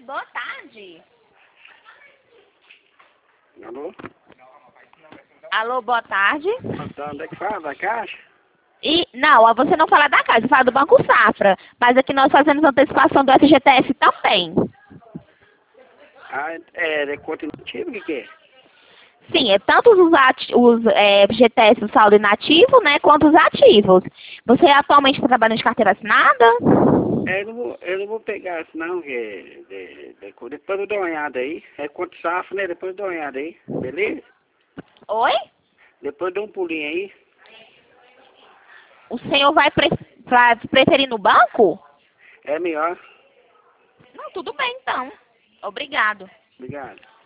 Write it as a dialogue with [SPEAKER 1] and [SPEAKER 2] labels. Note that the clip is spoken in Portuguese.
[SPEAKER 1] Boa tarde.
[SPEAKER 2] Alô?
[SPEAKER 1] Alô, boa tarde.
[SPEAKER 2] Tá, onde é que fala? Da Caixa?
[SPEAKER 1] Não, você não fala da casa, fala do Banco Safra. Mas aqui nós fazemos antecipação do FGTS também.
[SPEAKER 2] Ah, é continuativo, o que é?
[SPEAKER 1] Sim, é tanto os FGTS do saldo inativo, né, quanto os ativos. Você atualmente está trabalhando de carteira assinada?
[SPEAKER 2] Eu não vou pegar isso não, que depois eu dou uma olhada aí. É contra safra, né? Depois eu dou uma olhada aí, beleza?
[SPEAKER 1] Oi?
[SPEAKER 2] Depois eu dou um pulinho aí.
[SPEAKER 1] O senhor vai preferir no banco?
[SPEAKER 2] É melhor.
[SPEAKER 1] Não, tudo bem então. Obrigado.
[SPEAKER 2] Obrigado.